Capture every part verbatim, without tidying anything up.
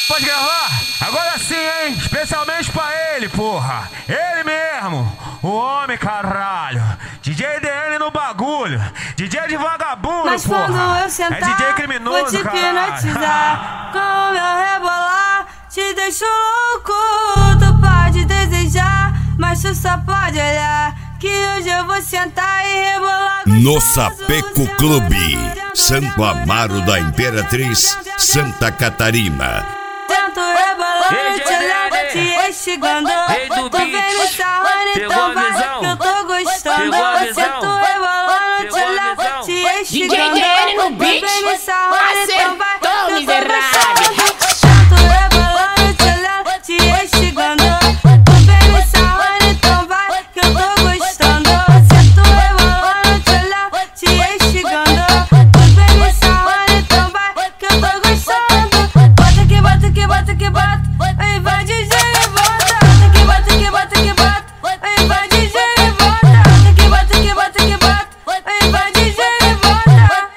pode gravar? Agora sim, hein? Especialmente pra ele, porra. Ele mesmo. O homem, caralho. D J D N no bagulho. D J de vagabundo, mas porra. Mas quando eu sentar, é D J criminoso, vou te hipnotizar. Com meu rebolar, te deixo louco. Tu pode desejar, mas tu só pode olhar. Que hoje eu vou sentar e rebolar gostoso. No Sapeco Clube, Santo Amaro da Imperatriz, Santa Catarina. Tento rebolar, te olhar, te instigando. Tô vendo sarrando, então vai que eu tô gostando. Tento rebolar, te olhar, te instigando. D J D N no beat, acertou, miserável. Tento rebolar, te olhar, te instigando. Tô vendo sarrando, então vai que eu tô gostando. Tento rebolar, te olhar, te instigando. Tô vendo sarrando, então vai que eu tô gostando. Bota que bota que bota que bota, aí vai D J e bota. Bota que bota que bota que bota, aí vai D J e bota. Bota que bota que bota que bota, aí vai D J e bota.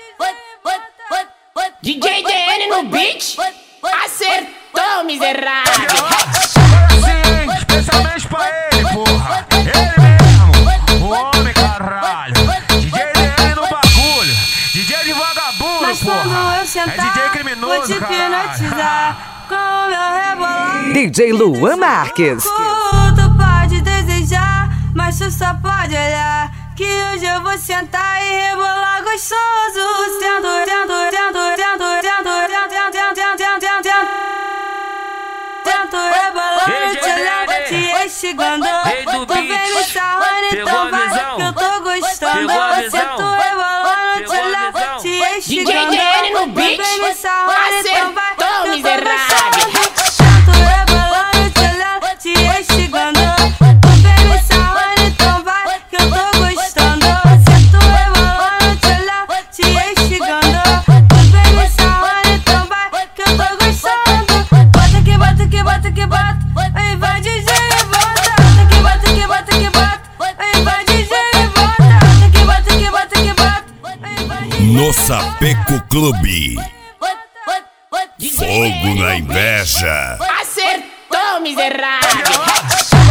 D J D N no beat, acertou, miserável. Sim, especialmente pra ele, porra. Ele mesmo. O homem, caralho. D J D N no bagulho. D J de vagabundo, mas porra. quando eu sentar, é D J criminoso, vou te hipnotizar. Com meu rebolar, D J Luan Marques. tu pode desejar, mas tu só pode olhar. Que hoje eu vou sentar e rebolar gostoso. Tento, tento, tento, tento, tento, tento, tento, tento, tento, tento. Tento rebolar, te olhar, te instigando. Tô vendo sarrando, então vai que eu tô gostando. Tento rebolar, te olhar, te instigando. D J D N no beat, acertou, miserável. Tento rebolar, te olhar, te instigando. Tô vendo sarrando, então vai que eu tô gostando. Tento rebolar, te olhar, te instigando. Tô vendo sarrando, então vai que eu tô gostando. Bota que bota que bota que bota, aí vai D J e bota. Bota que bota que bota que bota, aí vai D J e bota. Bota que bota que bota que bota, aí vai D J. No Sapeco Clube, Fogo na Inveja. Acertou, miserável.